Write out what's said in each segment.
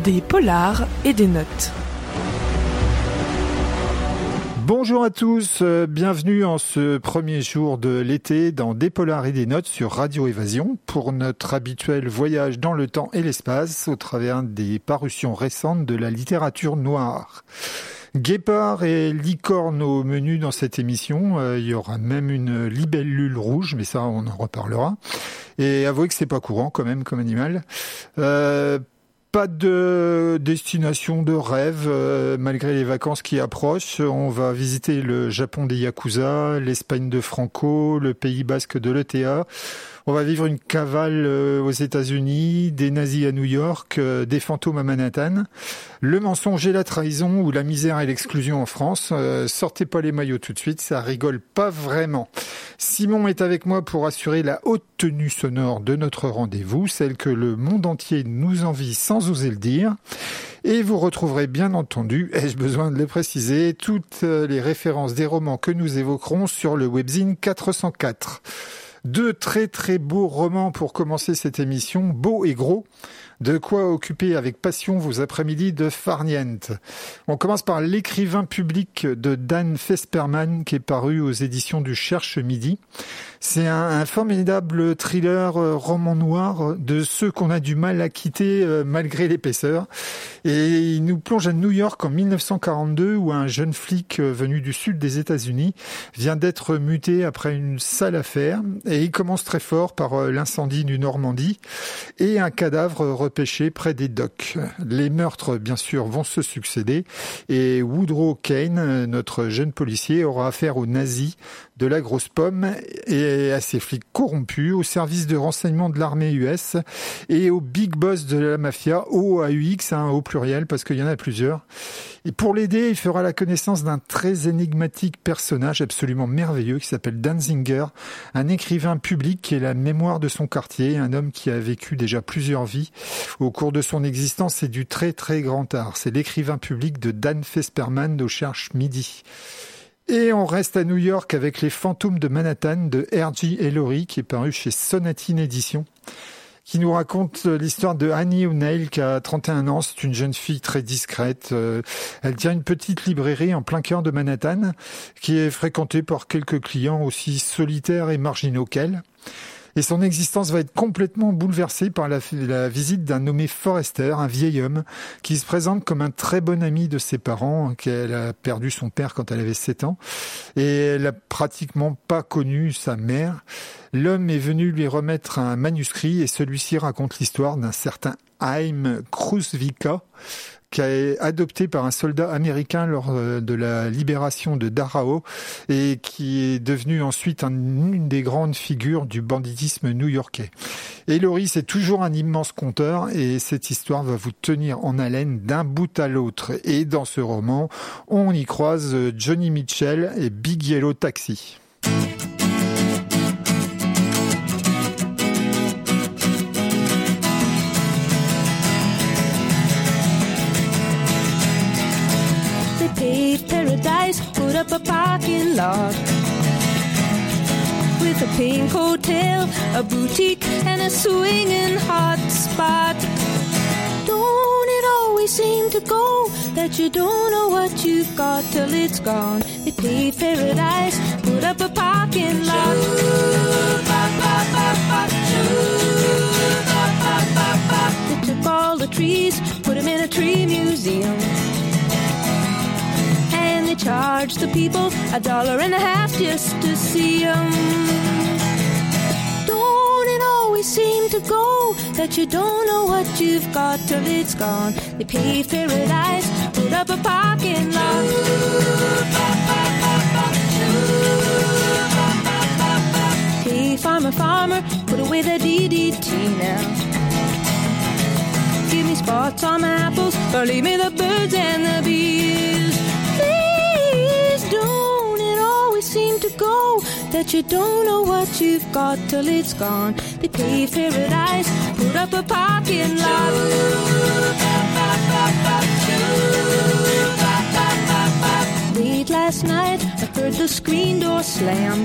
Des polars et des notes. Bonjour à tous, bienvenue en ce premier jour de l'été dans Des polars et des notes sur Radio Évasion pour notre habituel voyage dans le temps et l'espace au travers des parutions récentes de la littérature noire. Guépard et licorne au menu dans cette émission, il y aura même une libellule rouge, mais ça on en reparlera. Et avouez que c'est pas courant quand même comme animal. Pas de destination de rêve, malgré les vacances qui approchent. On va visiter le Japon des Yakuza, l'Espagne de Franco, le Pays Basque de l'ETA. On va vivre une cavale aux États-Unis, des nazis à New York, des fantômes à Manhattan, le mensonge et la trahison ou la misère et l'exclusion en France. Sortez pas les maillots tout de suite, ça rigole pas vraiment. Simon est avec moi pour assurer la haute tenue sonore de notre rendez-vous, celle que le monde entier nous envie sans oser le dire. Et vous retrouverez bien entendu, ai-je besoin de le préciser, toutes les références des romans que nous évoquerons sur le webzine 404. Deux très beaux romans pour commencer cette émission, beaux et gros. De quoi occuper avec passion vos après-midi de farniente. On commence par L'écrivain public de Dan Fesperman qui est paru aux éditions du Cherche Midi. C'est un formidable thriller roman noir de ceux qu'on a du mal à quitter malgré l'épaisseur. Et il nous plonge à New York en 1942 où un jeune flic venu du sud des États-Unis vient d'être muté après une sale affaire. Et il commence très fort par l'incendie du Normandie et un cadavre repêché près des docks. Les meurtres, bien sûr, vont se succéder et Woodrow Kane, notre jeune policier, aura affaire aux nazis de la grosse pomme et à ces flics corrompus, au service de renseignement de l'armée US et au big boss de la mafia, OAUX, au pluriel, parce qu'il y en a plusieurs. Et pour l'aider, il fera la connaissance d'un très énigmatique personnage absolument merveilleux qui s'appelle Danzinger, un écrivain public qui est la mémoire de son quartier, un homme qui a vécu déjà plusieurs vies. Au cours de son existence, c'est du très grand art. C'est L'écrivain public de Dan Fesperman au Cherche Midi. Et on reste à New York avec Les fantômes de Manhattan de R.J. Ellory qui est paru chez Sonatine Éditions, qui nous raconte l'histoire de Annie O'Neill qui a 31 ans. C'est une jeune fille très discrète. Elle tient une petite librairie en plein cœur de Manhattan qui est fréquentée par quelques clients aussi solitaires et marginaux qu'elle. Et son existence va être complètement bouleversée par la visite d'un nommé Forrester, un vieil homme, qui se présente comme un très bon ami de ses parents, qu'elle a perdu son père quand elle avait 7 ans, et elle a pratiquement pas connu sa mère. L'homme est venu lui remettre un manuscrit, et celui-ci raconte l'histoire d'un certain Haim Krusvika, qui a été adopté par un soldat américain lors de la libération de Dachau et qui est devenu ensuite une des grandes figures du banditisme new-yorkais. Ellory, c'est toujours un immense conteur et cette histoire va vous tenir en haleine d'un bout à l'autre. Et dans ce roman, on y croise Johnny Mitchell et Big Yellow Taxi. Paradise, put up a parking lot with a pink hotel, a boutique and a swinging hot spot. Don't it always seem to go that you don't know what you've got till it's gone? They paved paradise, put up a parking lot. They took all the trees, put them in a tree museum. They charge the people $1.50 just to see them. Don't it always seem to go that you don't know what you've got till it's gone? They paved paradise, put up a parking lot. Hey, farmer, put away the DDT now. Give me spots on my apples, or leave me the birds and the bees. Don't it always seem to go that you don't know what you've got till it's gone? They paved paradise, put up a parking lot. Late last night, I heard the screen door slam,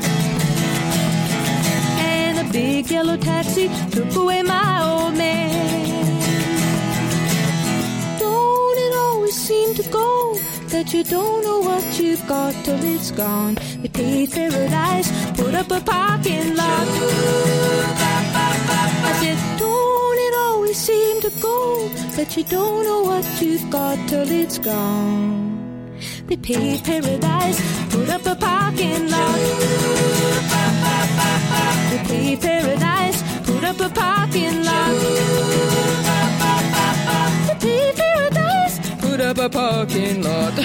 and a big yellow taxi took away my old man. seem to go, that you don't know what you've got till it's gone. They paved paradise, put up a parking lot. I said, don't it always seem to go, that you don't know what you've got till it's gone. They paved paradise, put up a parking lot. They paved paradise, put up a parking lot. They paved paradise, put up a parking lot.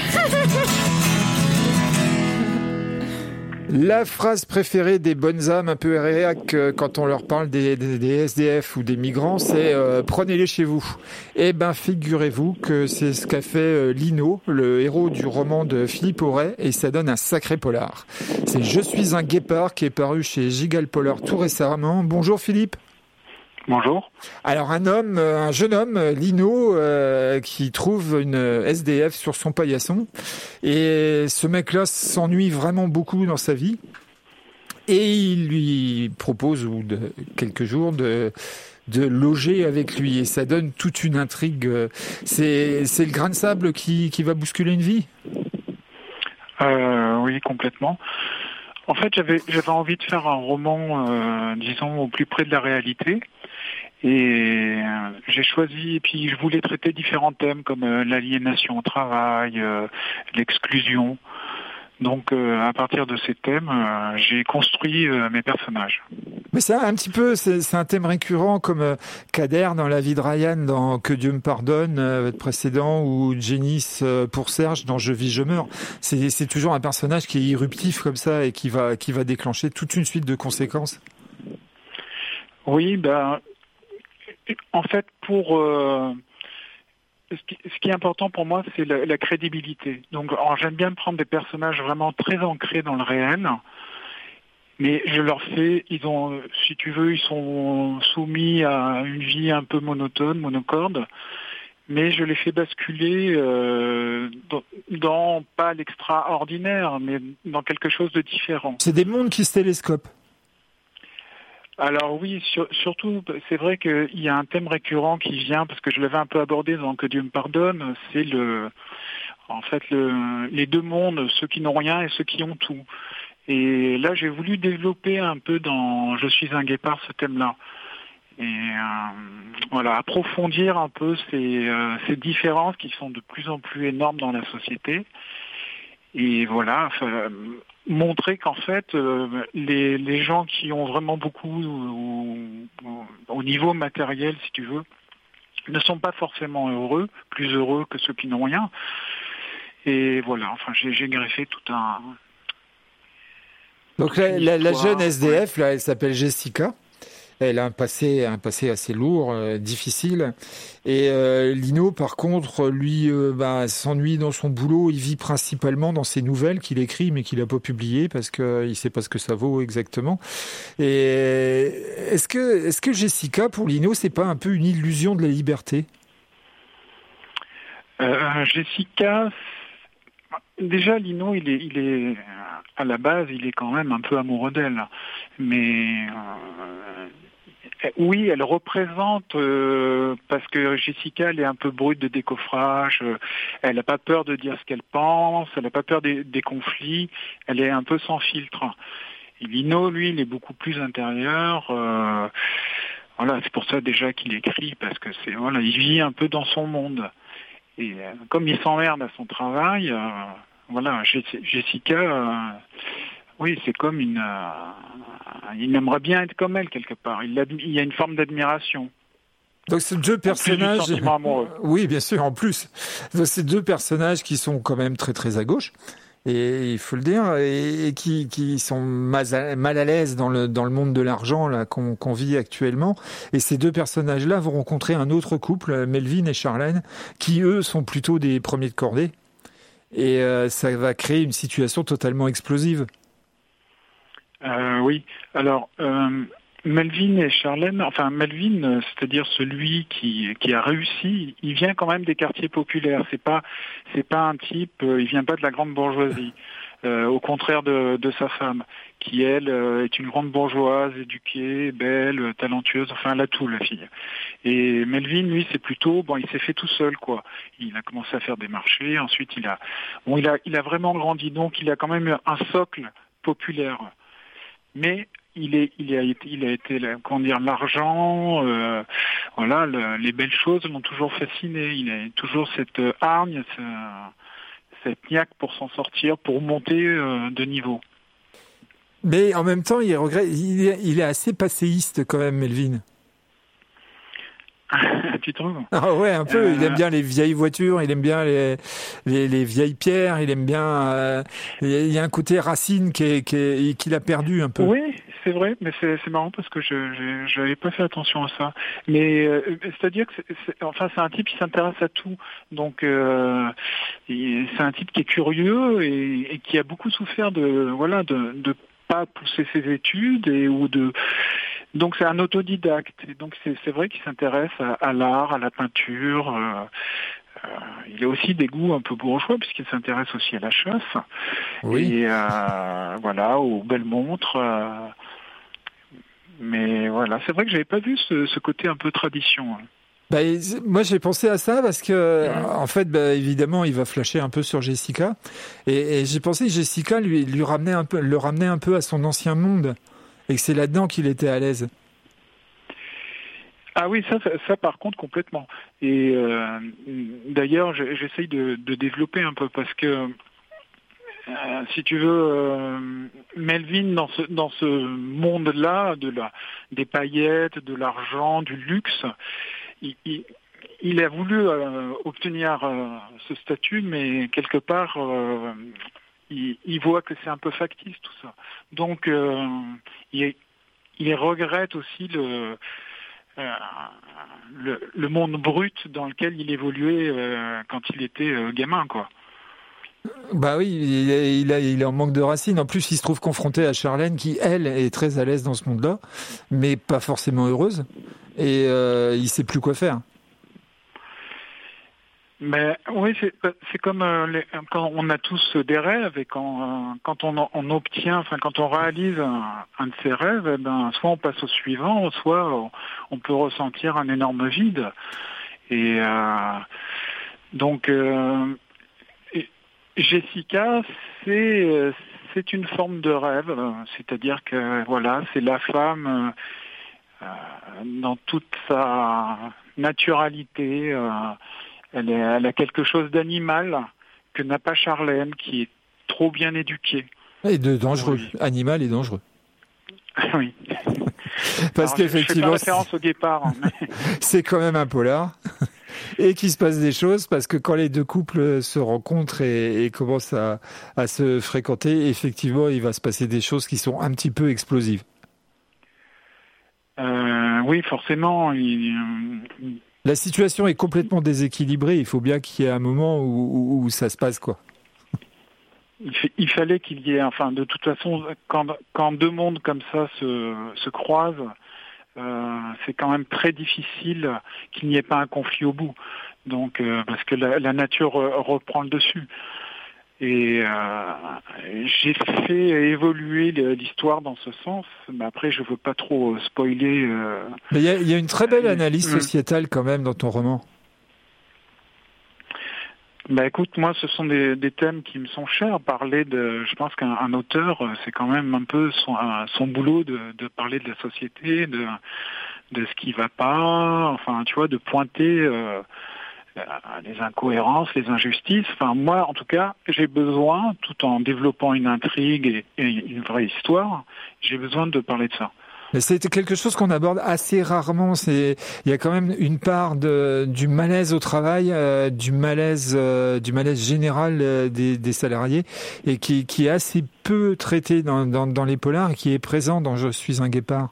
La phrase préférée des bonnes âmes un peu réac quand on leur parle des SDF ou des migrants, c'est prenez-les chez vous. Eh ben, figurez-vous que c'est ce qu'a fait Lino, le héros du roman de Philippe Auray, et ça donne un sacré polar. C'est Je suis un guépard qui est paru chez Gigal Polar tout récemment. Bonjour Philippe. Bonjour. Alors un jeune homme, Lino, qui trouve une SDF sur son paillasson, et ce mec-là s'ennuie vraiment beaucoup dans sa vie, et il lui propose au bout de quelques jours de loger avec lui, et ça donne toute une intrigue. C'est le grain de sable qui va bousculer une vie. Oui, complètement. En fait, j'avais envie de faire un roman, disons, au plus près de la réalité. Et j'ai choisi, et puis je voulais traiter différents thèmes comme l'aliénation au travail, l'exclusion. Donc à partir de ces thèmes, j'ai construit mes personnages. Mais ça, un petit peu, c'est un thème récurrent comme Kader dans La vie de Ryan dans Que Dieu me pardonne, votre précédent, ou Janice pour Serge dans Je vis, je meurs. C'est toujours un personnage qui est irruptif comme ça et qui va déclencher toute une suite de conséquences. Oui, en fait, ce qui est important pour moi, c'est la crédibilité. Donc, j'aime bien prendre des personnages vraiment très ancrés dans le réel, mais je leur fais, si tu veux, ils sont soumis à une vie un peu monocorde, mais je les fais basculer dans pas l'extraordinaire, mais dans quelque chose de différent. C'est des mondes qui se télescopent. Alors oui, surtout, c'est vrai qu'il y a un thème récurrent qui vient, parce que je l'avais un peu abordé dans Que Dieu me pardonne, c'est les deux mondes, ceux qui n'ont rien et ceux qui ont tout. Et là, j'ai voulu développer un peu dans Je suis un guépard ce thème-là. Et approfondir un peu ces différences qui sont de plus en plus énormes dans la société. Et montrer qu'en fait, les gens qui ont vraiment beaucoup au niveau matériel, si tu veux, ne sont pas forcément plus heureux que ceux qui n'ont rien. Et voilà, j'ai greffé tout un... Donc la jeune SDF, là, elle s'appelle Jessica. Elle a un passé assez lourd, difficile. Et Lino, par contre, lui, s'ennuie dans son boulot. Il vit principalement dans ses nouvelles qu'il écrit, mais qu'il n'a pas publiées parce qu'il sait pas ce que ça vaut exactement. Et est-ce que Jessica, pour Lino, c'est pas un peu une illusion de la liberté ? Jessica, déjà Lino, il est à la base, il est quand même un peu amoureux d'elle, mais oui, elle représente, parce que Jessica, elle est un peu brute de décoffrage, elle n'a pas peur de dire ce qu'elle pense, elle n'a pas peur des conflits, elle est un peu sans filtre. Et Lino, lui, il est beaucoup plus intérieur. C'est pour ça déjà qu'il écrit, parce que il vit un peu dans son monde. Et comme il s'emmerde à son travail, Jessica... oui, c'est comme il aimerait bien être comme elle quelque part. Il y a une forme d'admiration. Donc ces deux personnages, sentiment amoureux. Oui, bien sûr, en plus. Donc, ces deux personnages qui sont quand même très très à gauche, et il faut le dire, et qui sont mal à l'aise dans le monde de l'argent là qu'on vit actuellement. Et ces deux personnages-là vont rencontrer un autre couple, Melvin et Charlène, qui eux sont plutôt des premiers de cordée. Et ça va créer une situation totalement explosive. Oui, alors Melvin et Charlène, Melvin, c'est-à-dire celui qui a réussi, il vient quand même des quartiers populaires. C'est pas un type, il vient pas de la grande bourgeoisie. au contraire de sa femme, qui elle est une grande bourgeoise, éduquée, belle, talentueuse, enfin elle a tout, la fille. Et Melvin, lui, c'est plutôt, il s'est fait tout seul, quoi. Il a commencé à faire des marchés, ensuite il a vraiment grandi, donc il a quand même un socle populaire. Mais il a été comment dire, l'argent, les belles choses l'ont toujours fasciné. Il a toujours cette hargne, cette niaque pour s'en sortir, pour monter de niveau. Mais en même temps, il est assez passéiste quand même, Melvin. Tu trouves ? Ah ouais, un peu. Il aime bien les vieilles voitures, il aime bien les vieilles pierres, il aime bien. Il y a un côté Racine qu'il a perdu un peu. Oui, c'est vrai, mais c'est marrant parce que je n'avais pas fait attention à ça. Mais c'est-à-dire que c'est un type qui s'intéresse à tout. Donc c'est un type qui est curieux et qui a beaucoup souffert de pas pousser ses études donc c'est un autodidacte. Et donc c'est vrai qu'il s'intéresse à l'art, à la peinture. Il a aussi des goûts un peu bourgeois puisqu'il s'intéresse aussi à la chasse. Oui. Et aux belles montres. Mais voilà, c'est vrai que j'avais pas vu ce côté un peu tradition. Moi j'ai pensé à ça parce que en fait évidemment il va flasher un peu sur Jessica et j'ai pensé que Jessica le ramenait un peu à son ancien monde et que c'est là-dedans qu'il était à l'aise. Ah oui, ça par contre complètement. Et d'ailleurs j'essaye de développer un peu parce que si tu veux, Melvin dans ce monde-là des paillettes, de l'argent, du luxe, il a voulu obtenir ce statut, mais quelque part, il voit que c'est un peu factice tout ça. Donc, il regrette aussi le monde brut dans lequel il évoluait quand il était gamin, quoi. Bah oui, il est en manque de racines. En plus, il se trouve confronté à Charlène qui, elle, est très à l'aise dans ce monde-là, mais pas forcément heureuse. Et il sait plus quoi faire. Mais oui, c'est comme quand on a tous des rêves et quand on obtient, quand on réalise un de ses rêves, soit on passe au suivant, soit on peut ressentir un énorme vide. Et donc Jessica, c'est une forme de rêve, c'est-à-dire que c'est la femme dans toute sa naturalité. Elle a quelque chose d'animal que n'a pas Charlène, qui est trop bien éduquée. Et de dangereux, animal et dangereux. Oui. Parce qu'effectivement, je fais pas référence au guépard. C'est quand même un polar. Et qu'il se passe des choses, parce que quand les deux couples se rencontrent et commencent à se fréquenter, effectivement, il va se passer des choses qui sont un petit peu explosives. Oui, forcément. La situation est complètement déséquilibrée. Il faut bien qu'il y ait un moment où ça se passe, quoi. Il fallait qu'il y ait, de toute façon, quand deux mondes comme ça se croisent, c'est quand même très difficile qu'il n'y ait pas un conflit au bout. Donc, parce que la nature reprend le dessus. Et j'ai fait évoluer l'histoire dans ce sens, mais après je veux pas trop spoiler. Mais il y a une très belle analyse sociétale quand même dans ton roman. Écoute, moi ce sont des thèmes qui me sont chers. Je pense qu'un auteur, c'est quand même un peu son boulot de parler de la société, de ce qui va pas, de pointer les incohérences, les injustices. Moi, en tout cas, j'ai besoin, tout en développant une intrigue et une vraie histoire, j'ai besoin de parler de ça. Mais c'est quelque chose qu'on aborde assez rarement. Il y a quand même une part du malaise au travail, du malaise général des salariés, et qui est assez peu traité dans les polars, et qui est présent dans Je suis un guépard.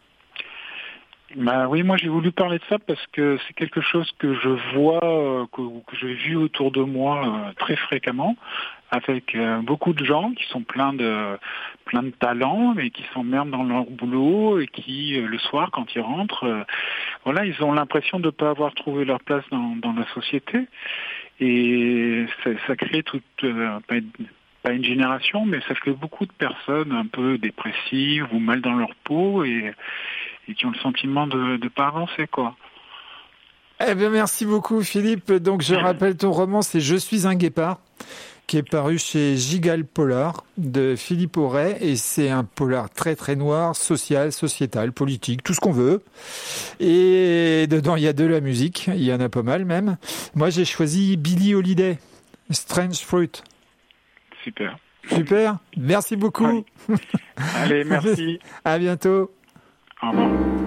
Oui, moi j'ai voulu parler de ça parce que c'est quelque chose que je vois, que j'ai vu autour de moi très fréquemment, avec beaucoup de gens qui sont pleins de talent, mais qui s'emmerdent dans leur boulot et qui, le soir, quand ils rentrent, ils ont l'impression de ne pas avoir trouvé leur place dans la société. Et ça crée pas une génération, mais ça fait beaucoup de personnes un peu dépressives ou mal dans leur peau et qui ont le sentiment de pas avancer, quoi. Eh bien, merci beaucoup, Philippe. Donc, je rappelle ton roman, c'est Je suis un guépard, qui est paru chez Gigal Polar de Philippe Auray, et c'est un polar très très noir, social, sociétal, politique, tout ce qu'on veut. Et dedans, il y a de la musique, il y en a pas mal même. Moi, j'ai choisi Billie Holiday, Strange Fruit. Super. Super, merci beaucoup. Ouais. Allez, merci. À bientôt. Au revoir.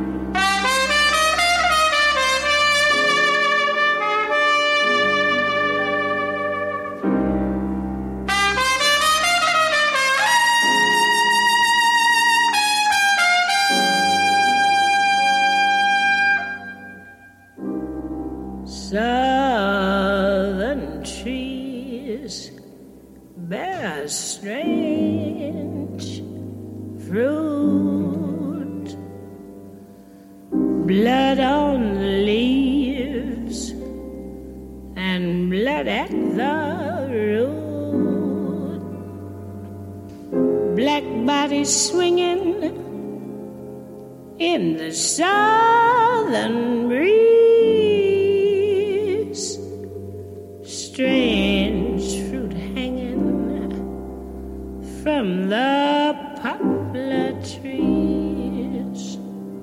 Southern trees bear strange fruit, blood on the leaves and blood at the root, black bodies swinging in the southern breeze. Strange fruit hanging from the poplar trees.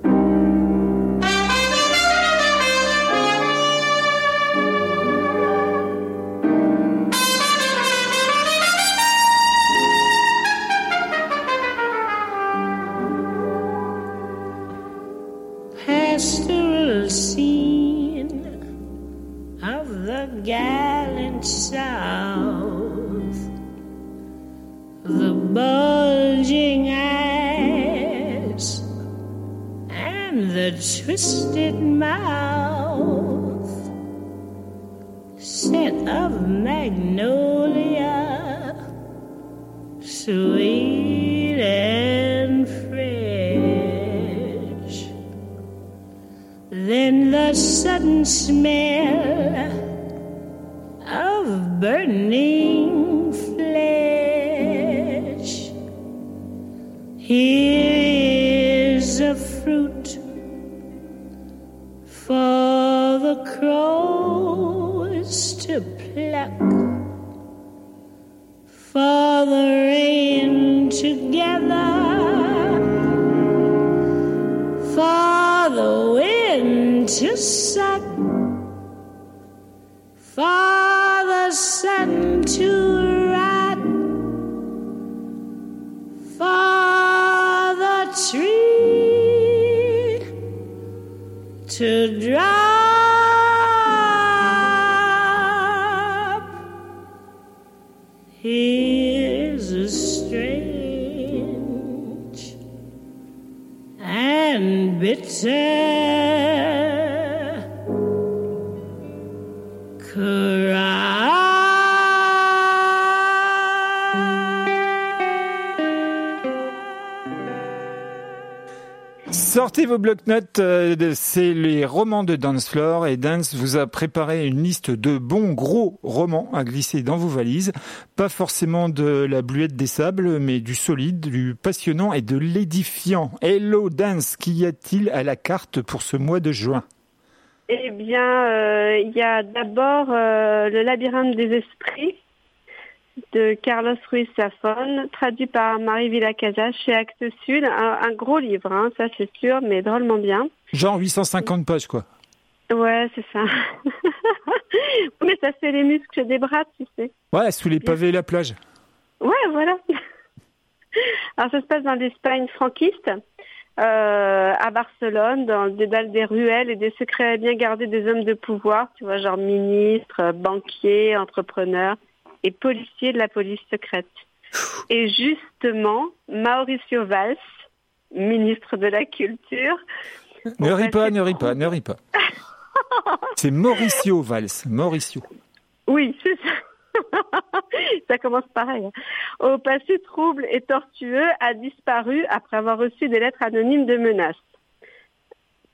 Pastoral scene of the gallant South, the bulging eyes and the twisted mouth, scent of magnolia, sweet and fresh. Then the sudden smell of burning flesh. Here is a fruit for the crows to pluck, for the rain to gather, for the wind to suck, for the sun to rot, for the tree to drop. Here's a strange and bitter Sortez vos bloc-notes, c'est les romans de Dance Floor, et Dance vous a préparé une liste de bons gros romans à glisser dans vos valises. Pas forcément de la bluette des sables, mais du solide, du passionnant et de l'édifiant. Hello Dance, qu'y a-t-il à la carte pour ce mois de juin ? Eh bien, il y a d'abord Le labyrinthe des esprits de Carlos Ruiz Zafón, traduit par Marie Villacasas chez Actes Sud. Un gros livre, hein, ça c'est sûr, mais drôlement bien. Genre 850 pages, quoi. Ouais, c'est ça. Mais ça fait les muscles des bras, tu sais. Ouais, sous les pavés et la plage. Ouais, voilà. Alors ça se passe dans l'Espagne franquiste, à Barcelone, dans le dédale des ruelles et des secrets bien gardés des hommes de pouvoir, tu vois, genre ministres, banquiers, entrepreneurs et policiers de la police secrète. Et justement, Mauricio Valls, ministre de la Culture... Ne ris pas. C'est Mauricio Valls, Mauricio. Oui, c'est ça. Ça commence pareil. Au passé trouble et tortueux, a disparu après avoir reçu des lettres anonymes de menaces.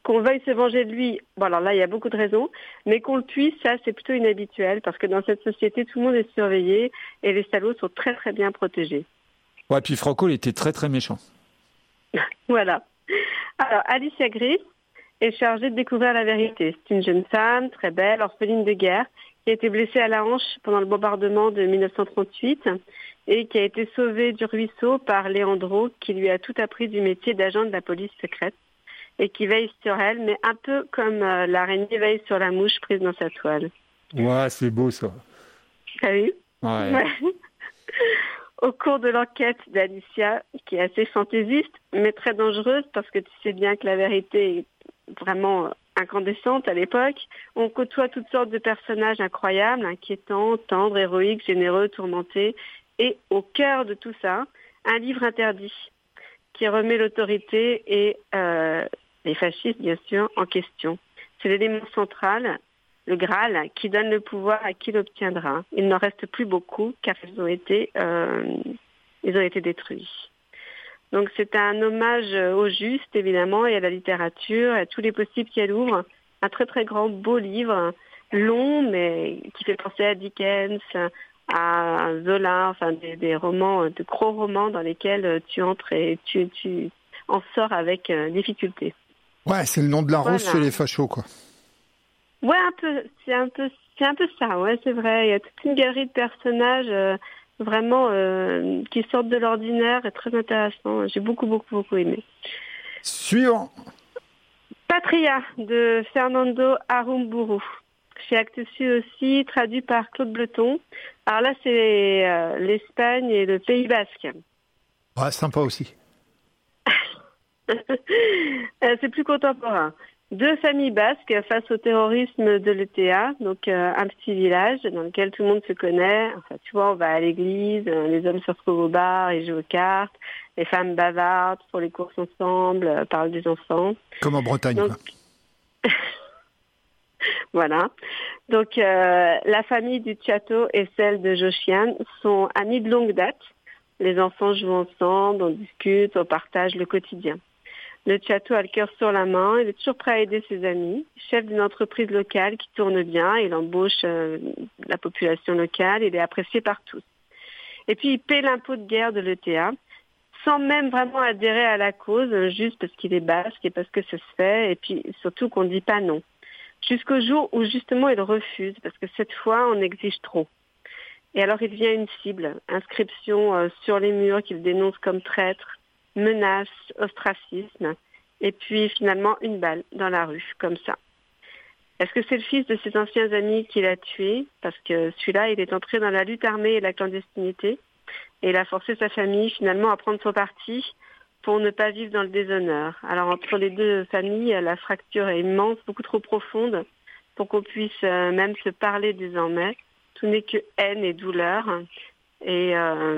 Qu'on veuille se venger de lui, bon alors là il y a beaucoup de raisons, mais qu'on le puisse, ça c'est plutôt inhabituel parce que dans cette société tout le monde est surveillé et les salauds sont très très bien protégés. Ouais, puis Franco il était très très méchant. Voilà. Alors Alicia Gris est chargée de découvrir la vérité. C'est une jeune femme très belle, orpheline de guerre, qui a été blessée à la hanche pendant le bombardement de 1938 et qui a été sauvée du ruisseau par Léandro qui lui a tout appris du métier d'agent de la police secrète et qui veille sur elle, mais un peu comme l'araignée veille sur la mouche prise dans sa toile. Ouais, c'est beau ça. T'as vu ? Ouais. Au cours de l'enquête d'Alicia, qui est assez fantaisiste, mais très dangereuse, parce que tu sais bien que la vérité est vraiment incandescente à l'époque, on côtoie toutes sortes de personnages incroyables, inquiétants, tendres, héroïques, généreux, tourmentés, et au cœur de tout ça, un livre interdit, qui remet l'autorité et les fascistes, bien sûr, en question. C'est l'élément central, le Graal, qui donne le pouvoir à qui l'obtiendra. Il n'en reste plus beaucoup, car ils ont été détruits. Donc c'est un hommage au juste, évidemment, et à la littérature, et à tous les possibles qu'elle ouvre. Un très très grand, beau livre, long, mais qui fait penser à Dickens, à Zola, enfin des romans, de gros romans dans lesquels tu entres et tu en sors avec difficulté. Ouais, c'est le nom de la rose Voilà. chez les fachos, quoi. Ouais, c'est un peu ça, ouais, c'est vrai. Il y a toute une galerie de personnages vraiment qui sortent de l'ordinaire et très intéressants. J'ai beaucoup aimé. Suivant. Patria de Fernando Aramburu. Chez Actes aussi, traduit par Claude Bleton. Alors là, c'est l'Espagne et le Pays Basque. Ouais, sympa aussi. C'est plus contemporain. Deux familles basques face au terrorisme de l'ETA, donc un petit village dans lequel tout le monde se connaît. Enfin, tu vois, on va à l'église, les hommes se retrouvent au bar et jouent aux cartes, les femmes bavardent, font les courses ensemble, parlent des enfants. Comme en Bretagne, donc, quoi. Voilà. Donc, la famille du Chateau et celle de Josiane sont amies de longue date. Les enfants jouent ensemble, on discute, on partage le quotidien. Le Chateau a le cœur sur la main, il est toujours prêt à aider ses amis. Chef d'une entreprise locale qui tourne bien, il embauche la population locale, il est apprécié par tous. Et puis il paie l'impôt de guerre de l'ETA, sans même vraiment adhérer à la cause, juste parce qu'il est basque et parce que ça se fait, et puis surtout qu'on ne dit pas non. Jusqu'au jour où justement il refuse, parce que cette fois on exige trop. Et alors il devient une cible, inscription sur les murs qu'il dénonce comme traître, menaces, ostracisme, et puis finalement une balle dans la rue, comme ça. Est-ce que c'est le fils de ses anciens amis qui l'a tué? Parce que celui-là, il est entré dans la lutte armée et la clandestinité, et il a forcé sa famille finalement à prendre son parti pour ne pas vivre dans le déshonneur. Alors entre les deux familles, la fracture est immense, beaucoup trop profonde, pour qu'on puisse même se parler désormais. Tout n'est que haine et douleur. Et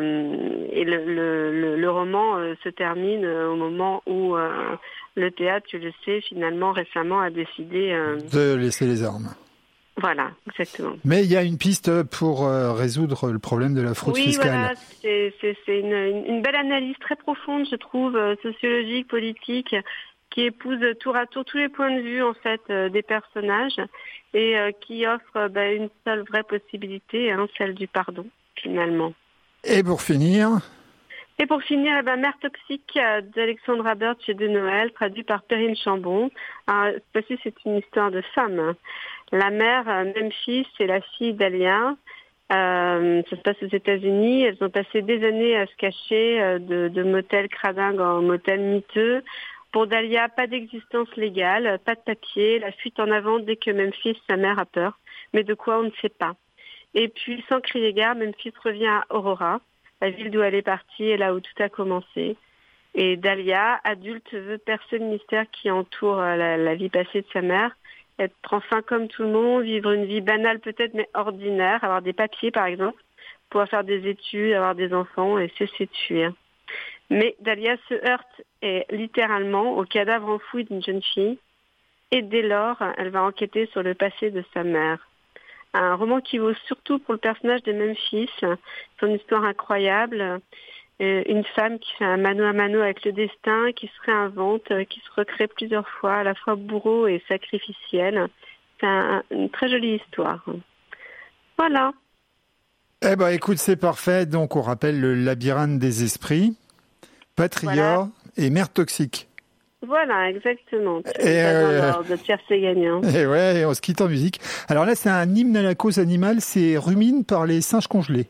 le roman se termine au moment où le théâtre, tu le sais, finalement récemment a décidé de laisser les armes. Voilà, exactement. Mais il y a une piste pour résoudre le problème de la fraude fiscale. Oui, voilà, c'est une belle analyse très profonde, je trouve, sociologique, politique, qui épouse tour à tour tous les points de vue en fait des personnages et qui offre une seule vraie possibilité, celle du pardon. Finalement. Et pour finir, Mère toxique d'Alexandra Bird chez De Noël, traduit par Perrine Chambon. Alors, c'est une histoire de femme. La mère, Memphis, c'est la fille d'Alia. Ça se passe aux États-Unis. Elles ont passé des années à se cacher de motel cradingue en motel miteux. Pour Dahlia, pas d'existence légale, pas de papier, la fuite en avant dès que Memphis, sa mère, a peur. Mais de quoi, on ne sait pas. Et puis, sans crier gare, Memphis revient à Aurora, la ville d'où elle est partie et là où tout a commencé. Et Dahlia, adulte, veut percer le mystère qui entoure la vie passée de sa mère, être enfin comme tout le monde, vivre une vie banale peut-être, mais ordinaire, avoir des papiers par exemple, pouvoir faire des études, avoir des enfants et cesser de fuir. Mais Dahlia se heurte littéralement au cadavre enfoui d'une jeune fille et dès lors, elle va enquêter sur le passé de sa mère. Un roman qui vaut surtout pour le personnage de Memphis, son histoire incroyable une femme qui fait un mano à mano avec le destin, qui se réinvente, qui se recrée plusieurs fois, à la fois bourreau et sacrificielle. C'est une très jolie histoire. Voilà. Eh ben, écoute, c'est parfait. Donc, on rappelle le labyrinthe des esprits, Patria et Mère toxique. Voilà, exactement. Et de Pierre Ségagnan. Et ouais, et on se quitte en musique. Alors là, c'est un hymne à la cause animale, c'est Rumine par les singes congelés.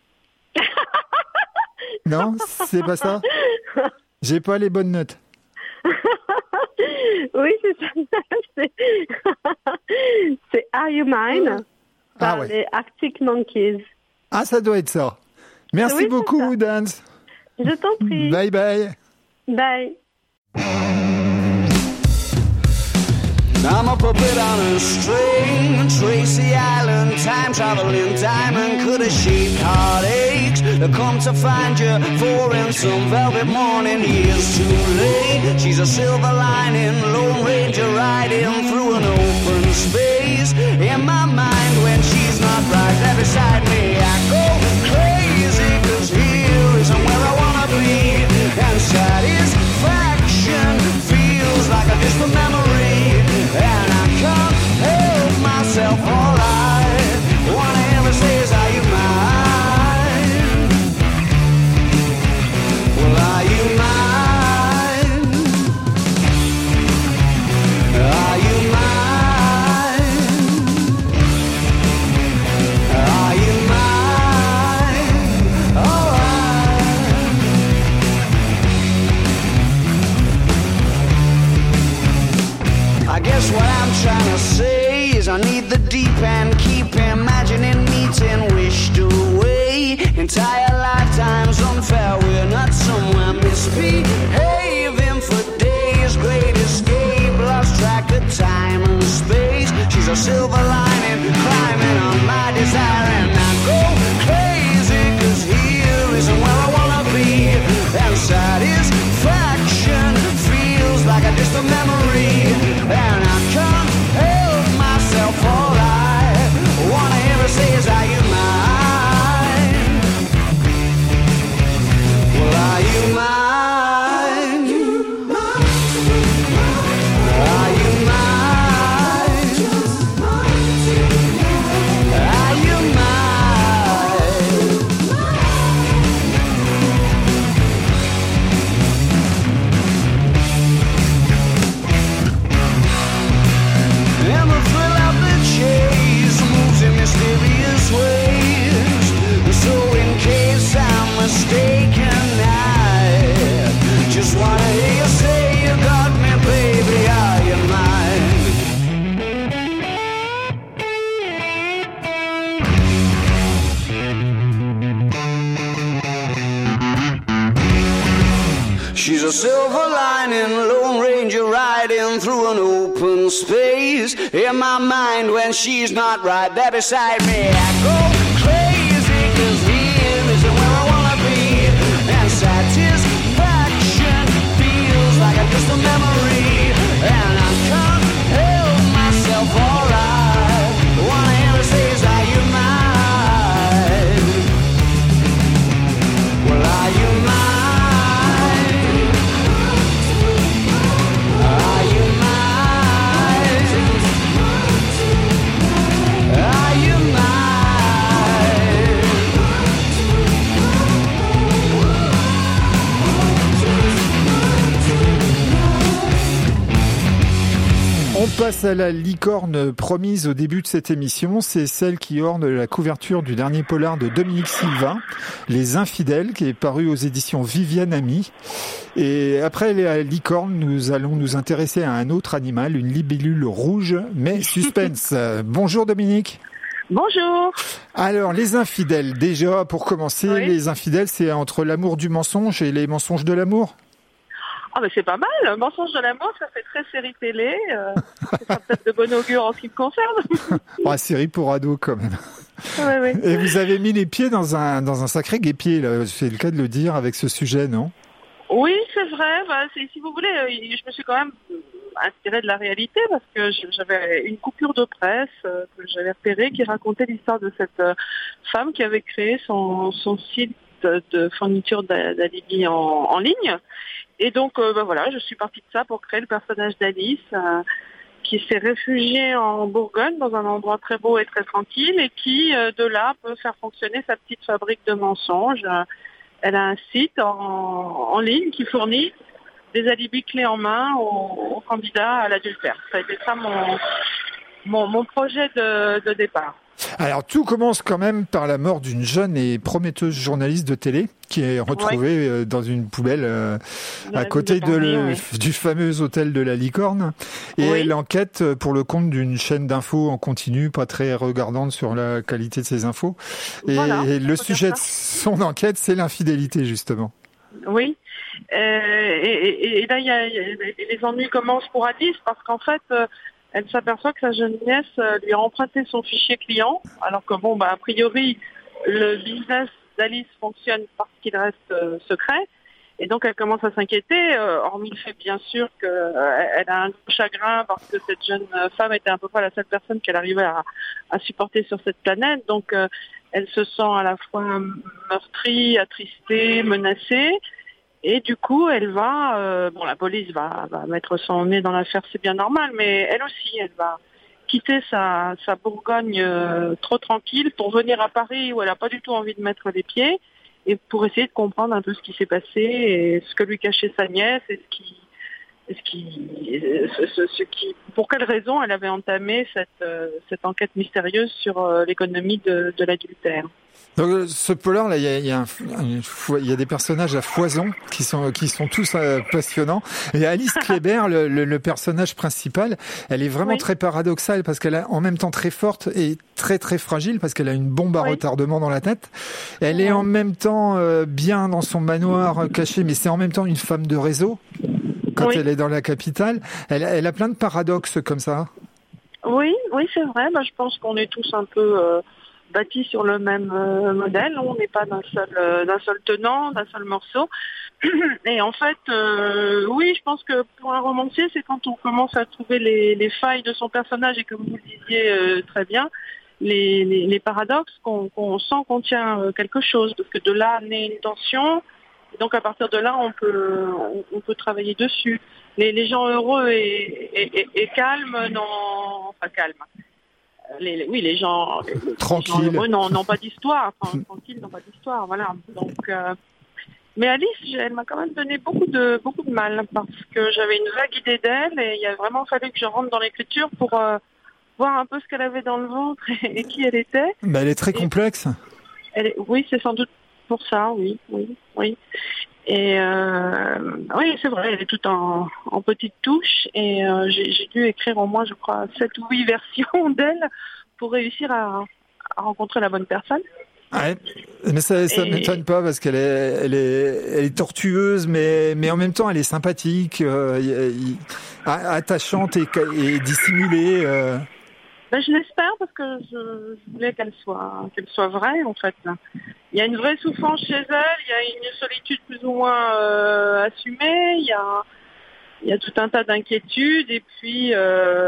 Non, c'est pas ça. J'ai pas les bonnes notes. Oui, c'est ça. C'est Are You Mine par les Arctic Monkeys. Ah, ça doit être ça. Merci beaucoup, Dance. Je t'en prie. Bye bye. Bye. I'm a puppet on a string, Tracy Island, time traveling diamond, could have shaped heartaches that come to find you for in some velvet morning. Years too late, she's a silver lining, Lone Ranger riding through an open space. In my mind when she's not right there beside me, I go crazy, 'cause here isn't where I wanna be, and satisfaction feels like a distant memory. And I can't help myself, all I wanna ever say is, are you mine? Well, are you mine? Are you mine? Are you mine? Oh, I guess what I'm trying to say is I need the deep end, keep imagining meeting wished away. Entire lifetimes unfair, we're not somewhere misbehaving for days. Great escape, lost track of time and space. She's a silver lining, climbing on my desire, and I go crazy, 'cause here isn't where I wanna be, and satisfaction feels like a distant memory. And I can't help myself, all I wanna ever say is, are you mine? Well, are you mine? Are you mine? Are you mine? And the thrill of the chase moves in mysterious ways. So in case I'm mistaken, I just wanna hear you say you got me, baby, are you mine? She's a silver lining, Lone Ranger riding through an open space. In my mind when she's not right there beside me, I go crazy, 'cause here isn't where I wanna be, and satisfaction feels like a distant memory, and I can't help myself, all I wanna ever say is, are you mine? Well, are you mine? Are you mine? Are you mine? On passe à la licorne promise au début de cette émission. C'est celle qui orne la couverture du dernier polar de Dominique Sylvain, Les Infidèles, qui est paru aux éditions Viviane Ami. Et après la licorne, nous allons nous intéresser à un autre animal, une libellule rouge, mais suspense. Bonjour Dominique. Bonjour. Alors, Les Infidèles, déjà, pour commencer, Oui. Les Infidèles, c'est entre l'amour du mensonge et les mensonges de l'amour. Ah mais c'est pas mal, Mensonge de l'amour, ça fait très série télé, c'est peut-être de bon augure en ce qui me concerne. Oh, série pour ados quand même. Ouais. Et vous avez mis les pieds dans un sacré guêpier, là. C'est le cas de le dire avec ce sujet, non? Oui, c'est vrai, si vous voulez, je me suis quand même inspirée de la réalité parce que j'avais une coupure de presse que j'avais repérée qui racontait l'histoire de cette femme qui avait créé son site de fourniture d'alibi en ligne. Et donc, voilà, je suis partie de ça pour créer le personnage d'Alice, qui s'est réfugiée en Bourgogne, dans un endroit très beau et très tranquille, et qui, de là, peut faire fonctionner sa petite fabrique de mensonges. Elle a un site en ligne qui fournit des alibis clés en main aux candidats à l'adultère. Ça a été ça mon projet de départ. Alors tout commence quand même par la mort d'une jeune et prometteuse journaliste de télé qui est retrouvée dans une poubelle à côté du fameux hôtel de la Licorne. Et elle enquête pour le compte d'une chaîne d'infos en continu, pas très regardante sur la qualité de ses infos. Et le sujet de son enquête, c'est l'infidélité justement. Oui. Et là, les ennuis commencent pour Alice parce qu'en fait... elle s'aperçoit que sa jeune nièce lui a emprunté son fichier client, alors que a priori, le business d'Alice fonctionne parce qu'il reste secret. Et donc, elle commence à s'inquiéter, hormis le fait, bien sûr, qu'elle a un chagrin parce que cette jeune femme était à peu près la seule personne qu'elle arrivait à supporter sur cette planète. Donc, elle se sent à la fois meurtrie, attristée, menacée. Et du coup, elle va, la police va mettre son nez dans l'affaire, c'est bien normal, mais elle aussi, elle va quitter sa Bourgogne trop tranquille pour venir à Paris où elle n'a pas du tout envie de mettre les pieds et pour essayer de comprendre un peu ce qui s'est passé et ce que lui cachait sa nièce et pour quelle raison elle avait entamé cette enquête mystérieuse sur l'économie de l'adultère. Donc, ce polar là, il y a des personnages à foison qui sont tous passionnants. Et Alice Kléber, le personnage principal, elle est vraiment très paradoxale parce qu'elle est en même temps très forte et très très fragile parce qu'elle a une bombe à retardement dans la tête. Elle est en même temps bien dans son manoir caché, mais c'est en même temps une femme de réseau quand elle est dans la capitale. Elle a plein de paradoxes comme ça. Oui, c'est vrai. Je pense qu'on est tous un peu bâtis sur le même modèle. On n'est pas d'un seul tenant, d'un seul morceau. Et en fait, je pense que pour un romancier, c'est quand on commence à trouver les failles de son personnage et comme vous le disiez très bien, les paradoxes qu'on sent qu'on tient quelque chose. Parce que de là naît une tension. Et donc à partir de là, on peut travailler dessus. Les gens heureux et calmes, calmes. Les gens tranquilles n'ont pas d'histoire. Tranquilles n'ont pas d'histoire, voilà. Donc, mais Alice, elle m'a quand même donné beaucoup de mal parce que j'avais une vague idée d'elle et il a vraiment fallu que je rentre dans l'écriture pour voir un peu ce qu'elle avait dans le ventre et qui elle était. Elle est très complexe. Oui, c'est sans doute pour ça, oui. Et c'est vrai, elle est toute en petites touches et j'ai dû écrire au moins, je crois, 7 ou 8 versions d'elle pour réussir à rencontrer la bonne personne. Ouais, mais ça m'étonne pas parce qu'elle est tortueuse, mais en même temps elle est sympathique, attachante et dissimulée. Je l'espère parce que je voulais qu'elle soit vraie en fait. Il y a une vraie souffrance chez elle, il y a une solitude plus ou moins assumée, il y a tout un tas d'inquiétudes et puis il y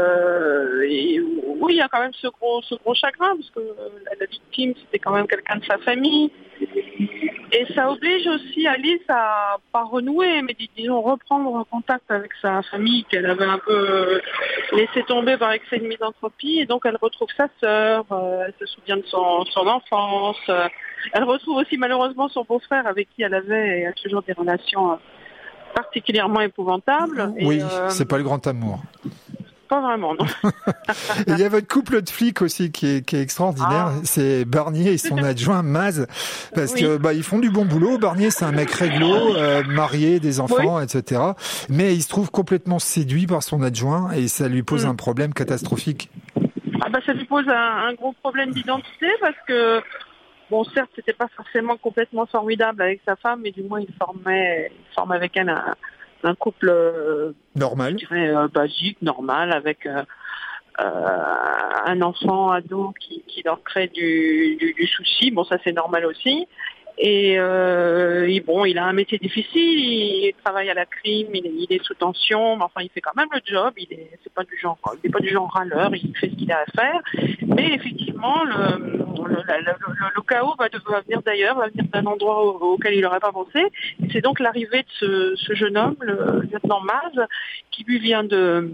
a quand même ce gros chagrin parce que la victime c'était quand même quelqu'un de sa famille et ça oblige aussi Alice à pas renouer mais disons reprendre contact avec sa famille qu'elle avait un peu laissé tomber par excès de misanthropie et donc elle retrouve sa sœur, elle se souvient de son enfance, elle retrouve aussi malheureusement son beau-frère avec qui elle avait toujours des relations particulièrement épouvantable. Oui, c'est pas le grand amour. Pas vraiment, non. Il y a votre couple de flics aussi qui est extraordinaire. C'est Barnier et son adjoint Maz, parce que ils font du bon boulot. Barnier, c'est un mec réglo, marié, des enfants, etc. Mais il se trouve complètement séduit par son adjoint et ça lui pose un problème catastrophique. Ça lui pose un gros problème d'identité parce que bon, certes, c'était pas forcément complètement formidable avec sa femme, mais du moins il forme avec elle un couple normal, je dirais basique, normal, avec un enfant ado qui leur crée du souci. Bon, ça c'est normal aussi. Et bon, il a un métier difficile, il travaille à la crime, il est sous tension, mais enfin il fait quand même le job. Il est pas du genre râleur, il fait ce qu'il a à faire. Mais effectivement, le chaos va venir d'ailleurs, va venir d'un endroit auquel il n'aurait pas pensé. Et c'est donc l'arrivée de ce jeune homme, le lieutenant Maz, qui lui vient de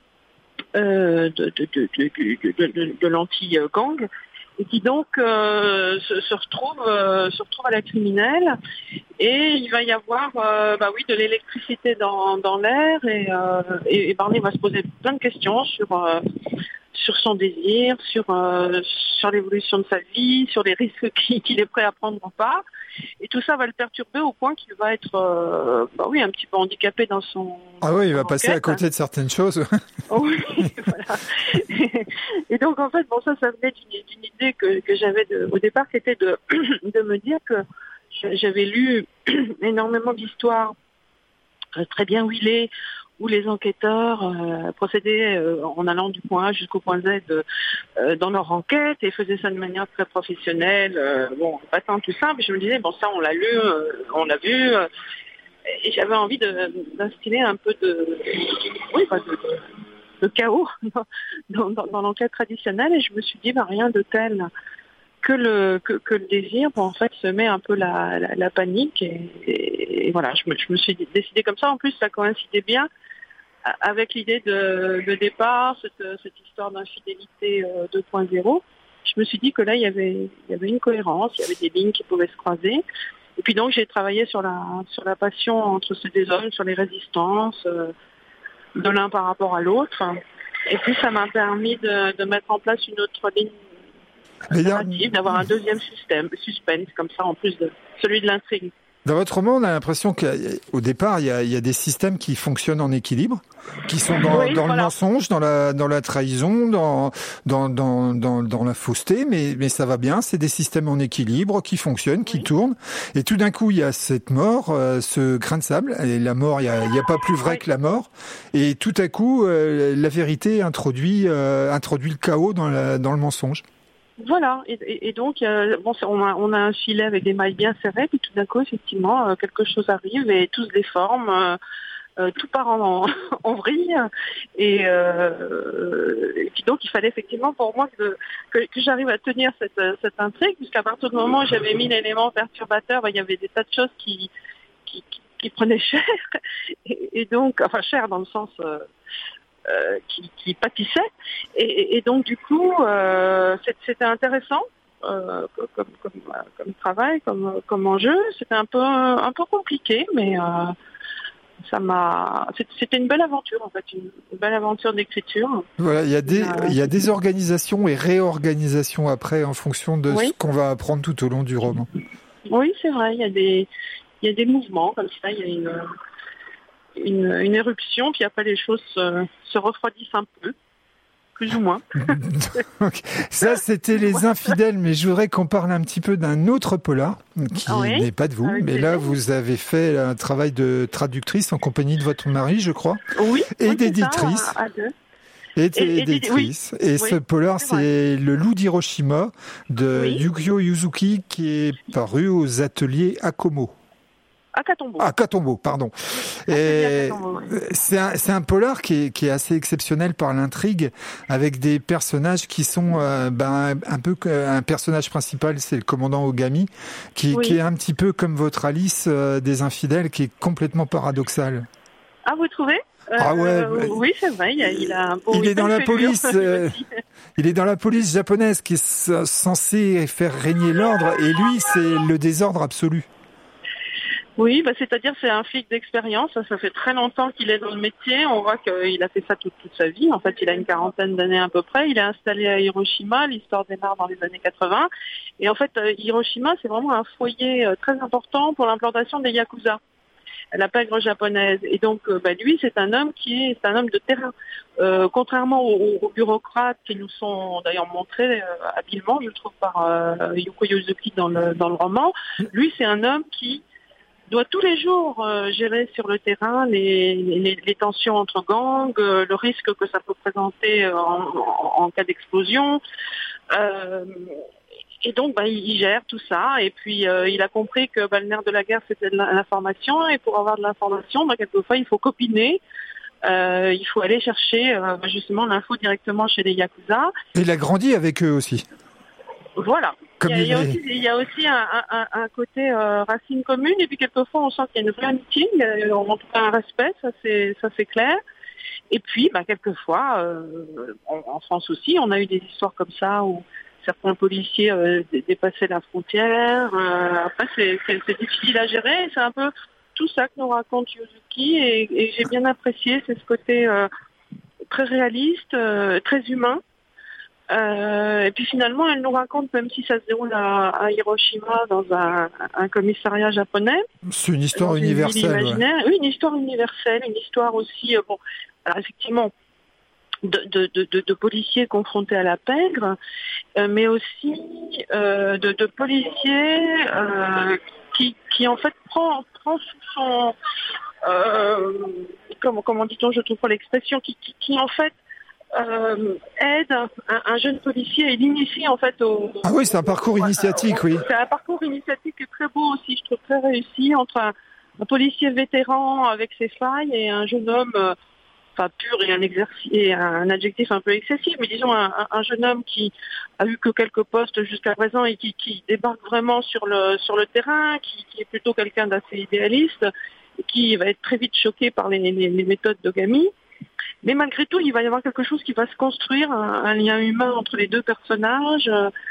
l'anti-gang. Et qui donc se retrouve à la criminelle, et il va y avoir de l'électricité dans l'air, et Barney va se poser plein de questions sur son désir, sur l'évolution de sa vie, sur les risques qu'il est prêt à prendre ou pas. Et tout ça va le perturber au point qu'il va être un petit peu handicapé dans son... Ah oui, il va passer à côté de certaines choses. Oui, voilà. Et donc en fait, ça venait d'une idée que j'avais au départ, qui était de me dire que j'avais lu énormément d'histoires très bien huilées, où les enquêteurs procédaient en allant du point A jusqu'au point Z dans leur enquête, et faisaient ça de manière très professionnelle, pas tant tout simple. Je me disais, ça on l'a lu, on l'a vu, et j'avais envie d'instiller un peu de chaos dans l'enquête traditionnelle, et je me suis dit, rien de tel que le désir, en fait, semer un peu la panique, et voilà, je me suis décidée comme ça. En plus, ça coïncidait bien avec l'idée de départ, cette histoire d'infidélité 2.0. Je me suis dit que là, il y avait une cohérence, il y avait des lignes qui pouvaient se croiser. Et puis donc, j'ai travaillé sur la passion entre ces deux hommes, sur les résistances de l'un par rapport à l'autre. Et puis, ça m'a permis de mettre en place une autre ligne alternative, d'avoir un deuxième suspense, comme ça, en plus de celui de l'intrigue. Dans votre roman, on a l'impression qu'au départ, il y a des systèmes qui fonctionnent en équilibre, qui sont dans le mensonge, dans la trahison, dans la fausseté, mais ça va bien. C'est des systèmes en équilibre qui fonctionnent, qui tournent. Et tout d'un coup, il y a cette mort, ce grain de sable. Et la mort, il y a pas plus vrai que la mort. Et tout à coup, la vérité introduit le chaos dans le mensonge. Voilà, et donc on a un filet avec des mailles bien serrées, puis tout d'un coup, effectivement, quelque chose arrive et tout se déforme, tout part en vrille, et puis donc il fallait effectivement pour moi que j'arrive à tenir cette intrigue, puisqu'à partir du moment où j'avais mis l'élément perturbateur, il y avait des tas de choses qui prenaient cher, et donc, enfin cher dans le sens... qui pâtissait, et donc du coup c'était intéressant comme travail, comme enjeu. C'était un peu compliqué, mais c'était une belle aventure, en fait, une belle aventure d'écriture. Voilà, il y a des organisations et réorganisations après en fonction de ce qu'on va apprendre tout au long du roman. Oui, c'est vrai, il y a des mouvements comme ça, il y a une éruption, puis après les choses se refroidissent un peu, plus ou moins. Donc, ça, c'était Les Infidèles, mais je voudrais qu'on parle un petit peu d'un autre polar, qui n'est pas de vous, mais là, vous avez fait un travail de traductrice en compagnie de votre mari, je crois, et d'éditrice. Et ce polar, c'est Le Loup d'Hiroshima de Yukio Yuzuki, qui est paru aux ateliers Akomo. Akatombo, pardon. Et c'est un polar qui est assez exceptionnel par l'intrigue, avec des personnages qui sont un peu un personnage principal, c'est le commandant Ogami, qui est un petit peu comme votre Alice des Infidèles, qui est complètement paradoxal. Ah, vous trouvez? Oui, c'est vrai. Il a un beau. Il est dans la police. Il est dans la police japonaise, qui est censée faire régner l'ordre, et lui, c'est le désordre absolu. Oui, c'est-à-dire c'est un flic d'expérience. Ça fait très longtemps qu'il est dans le métier. On voit qu'il a fait ça toute sa vie. En fait, il a une quarantaine d'années à peu près. Il est installé à Hiroshima. L'histoire démarre dans les années 80. Et en fait, Hiroshima, c'est vraiment un foyer très important pour l'implantation des yakuza, la pègre japonaise. Et donc, lui, c'est un homme de terrain. Contrairement aux bureaucrates qui nous sont d'ailleurs montrés habilement, je trouve, par Yukio Yuzuki dans le roman, lui, c'est un homme qui doit tous les jours gérer sur le terrain les tensions entre gangs, le risque que ça peut présenter en cas d'explosion. Et donc, il gère tout ça. Et puis, il a compris que le nerf de la guerre, c'était de l'information. Et pour avoir de l'information, quelquefois, il faut copiner. Il faut aller chercher justement l'info directement chez les Yakuza. Et il a grandi avec eux aussi. Voilà. Il y a aussi un côté racine commune. Et puis, quelquefois, on sent qu'il y a une vraie amitié. En tout cas, un respect. Ça, c'est clair. Et puis, quelquefois, en France aussi, on a eu des histoires comme ça où certains policiers dépassaient la frontière. Après, c'est difficile à gérer. C'est un peu tout ça que nous raconte Yuzuki et j'ai bien apprécié. C'est ce côté très réaliste, très humain. Et puis finalement, elle nous raconte, même si ça se déroule à Hiroshima dans un commissariat japonais. C'est une histoire universelle. Oui, une histoire universelle, une histoire aussi, alors effectivement, de policiers confrontés à la pègre, mais aussi de policiers qui en fait prend sous son comment dit-on, je trouve pas l'expression, qui en fait aide un jeune policier et l'initie en fait au... Ah oui, c'est un parcours initiatique, oui. C'est un parcours initiatique qui est très beau aussi, je trouve très réussi, entre un policier vétéran avec ses failles et un jeune homme pur et un adjectif un peu excessif, mais disons un jeune homme qui a eu que quelques postes jusqu'à présent et qui débarque vraiment sur le terrain, qui est plutôt quelqu'un d'assez idéaliste, et qui va être très vite choqué par les méthodes d'Ogami. Mais malgré tout, il va y avoir quelque chose qui va se construire, un lien humain entre les deux personnages,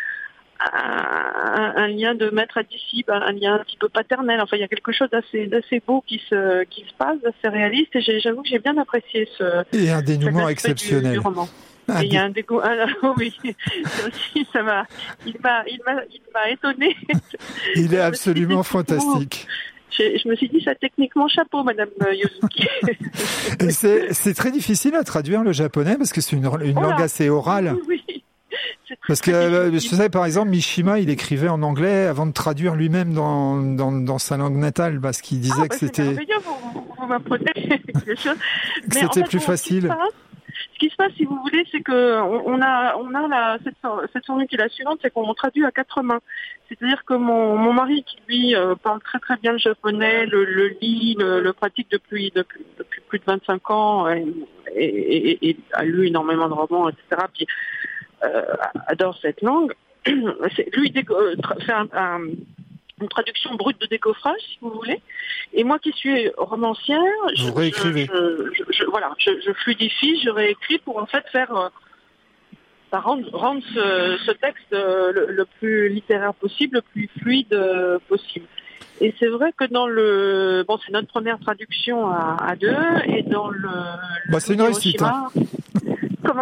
un lien de maître à disciple, un lien un petit peu paternel. Enfin, il y a quelque chose d'assez beau qui se passe, d'assez réaliste. Et j'avoue que j'ai bien apprécié et un dénouement exceptionnel. Du roman. Et il y a un oui, aussi, il m'a étonné. Il est absolument fantastique. Je me suis dit, ça techniquement chapeau, Madame Yuzuki. C'est très difficile à traduire le japonais parce que c'est une langue assez orale. Oui. Parce que je sais, par exemple, Mishima, il écrivait en anglais avant de traduire lui-même dans sa langue natale parce qu'il disait que c'était... C'est merveilleux, vous m'apprenez quelque chose. Que c'était plus facile. Ce qui se passe, si vous voulez, c'est que on a cette formule qui est la suivante, c'est qu'on traduit à 4 mains. C'est-à-dire que mon mari, qui lui parle très très bien le japonais, le lit, le pratique depuis plus de 25 ans, et a lu énormément de romans, etc. Puis adore cette langue. Lui fait une traduction brute de décoffrage, si vous voulez. Et moi qui suis romancière, je fluidifie, je réécris pour en fait faire rendre ce texte le plus littéraire possible, le plus fluide possible. Et c'est vrai que c'est notre première traduction à deux, et dans c'est une réussite. Comment ?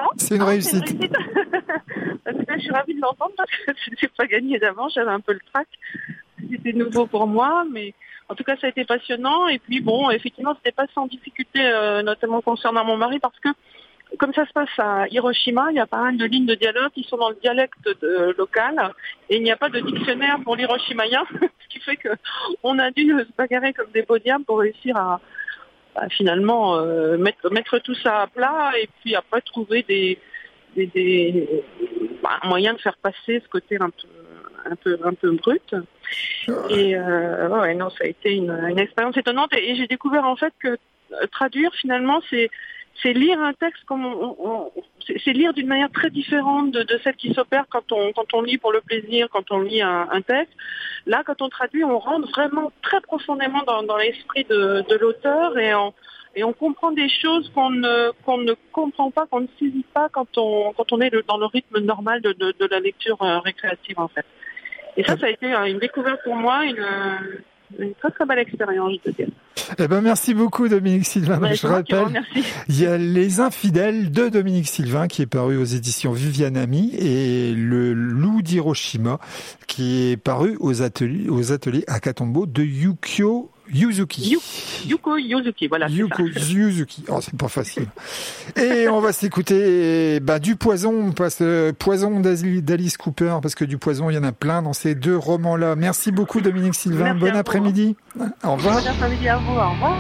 C'est une réussite. En tout cas, je suis ravie de l'entendre parce que c'était pas gagné d'avance, j'avais un peu le trac. C'était nouveau pour moi, mais en tout cas, ça a été passionnant. Et puis effectivement, c'était pas sans difficulté, notamment concernant mon mari, parce que comme ça se passe à Hiroshima, il y a pas mal de lignes de dialogue qui sont dans le dialecte local, et il n'y a pas de dictionnaire pour l'hiroshimaïen, ce qui fait que on a dû se bagarrer comme des podiums pour réussir à finalement mettre tout ça à plat, et puis après trouver des moyens de faire passer ce côté un peu brut. Et ça a été une expérience étonnante, et j'ai découvert en fait que traduire finalement c'est lire un texte comme c'est lire d'une manière très différente de celle qui s'opère quand on lit pour le plaisir, quand on lit un texte. Là, quand on traduit, on rentre vraiment très profondément dans l'esprit de l'auteur, et on comprend des choses qu'on ne comprend pas, qu'on ne saisit pas quand on est dans le rythme normal de la lecture récréative en fait. Et ça a été une découverte pour moi, une très très belle expérience, je veux dire. Merci beaucoup, Dominique Sylvain. Je rappelle, il y a Les Infidèles de Dominique Sylvain qui est paru aux éditions Viviane Ami, et Le Loup d'Hiroshima qui est paru aux ateliers Akatombo de Yukio Yuzuki. Yuko Yuzuki, voilà. Yuko Yuzuki. Oh, c'est pas facile. Et on va s'écouter du Poison. On passe Poison d'Alice Cooper, parce que du poison, il y en a plein dans ces deux romans-là. Merci beaucoup, Dominique Sylvain. Bon après-midi. Au revoir. Bon après-midi à vous. Au revoir.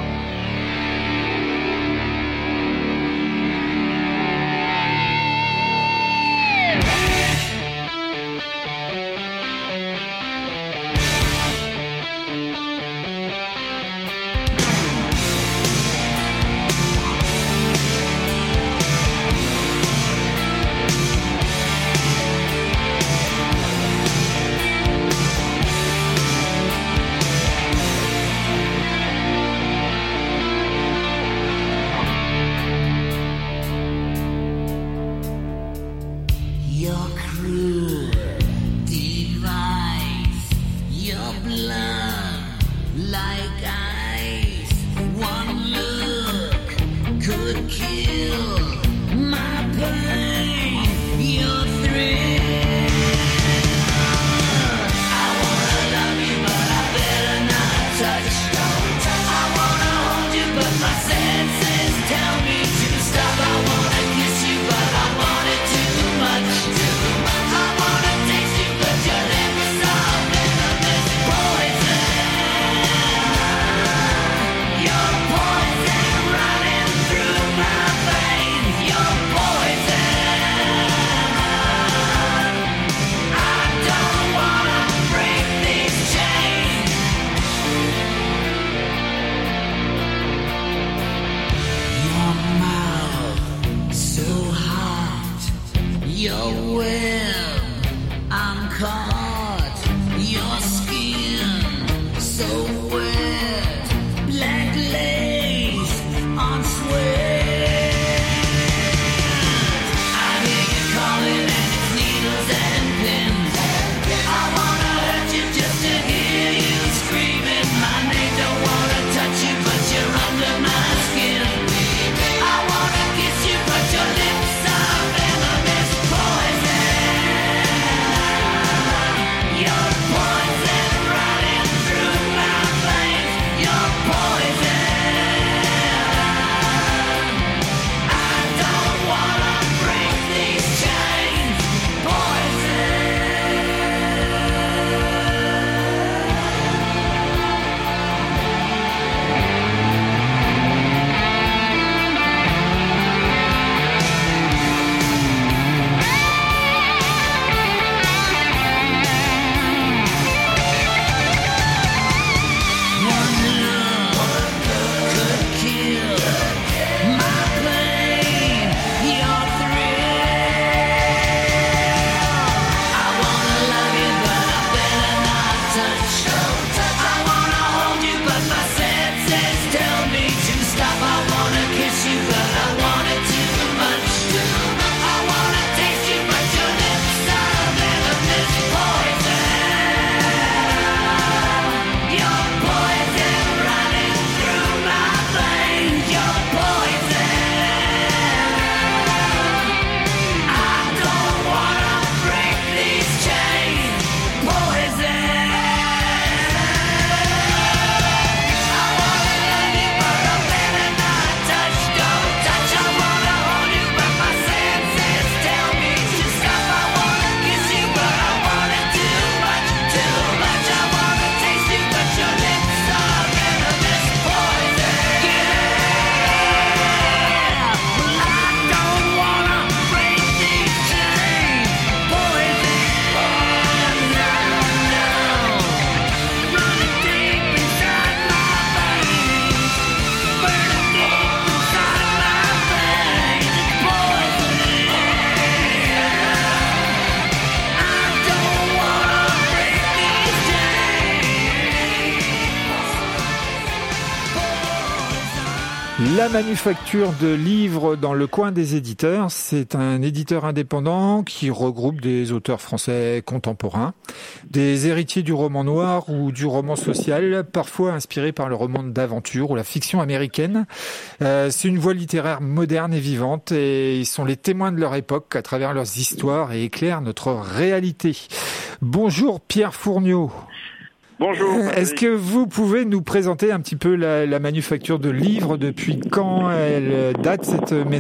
La Manufacture de livres dans le coin des éditeurs, c'est un éditeur indépendant qui regroupe des auteurs français contemporains, des héritiers du roman noir ou du roman social, parfois inspirés par le roman d'aventure ou la fiction américaine. C'est une voie littéraire moderne et vivante et ils sont les témoins de leur époque à travers leurs histoires et éclairent notre réalité. Bonjour Pierre Fourniot. Bonjour. Est-ce que vous pouvez nous présenter un petit peu la Manufacture de livres, depuis quand elle date cette maison ?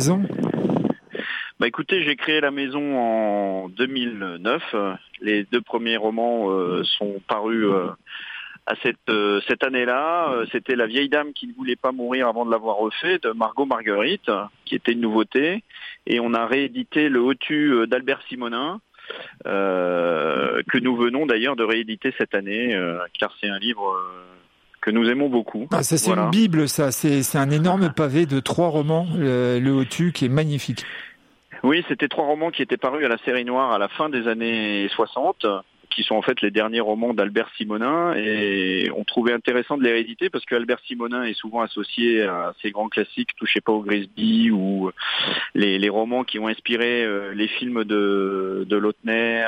Bah écoutez, j'ai créé la maison en 2009. Les 2 premiers romans sont parus à cette année-là. C'était La vieille dame qui ne voulait pas mourir avant de l'avoir refait de Margot Marguerite, qui était une nouveauté. Et on a réédité Le Hotu d'Albert Simonin, que nous venons d'ailleurs de rééditer cette année, car c'est un livre que nous aimons beaucoup. Ah, ça, c'est voilà. Une bible, ça. C'est un énorme pavé de 3 romans, le Hotu, qui est magnifique. Oui, c'était 3 romans qui étaient parus à la série noire à la fin des années 60, qui sont en fait les derniers romans d'Albert Simonin, et on trouvait intéressant de les rééditer parce qu'Albert Simonin est souvent associé à ces grands classiques Touchez pas au Grisby ou les romans qui ont inspiré les films de Lautner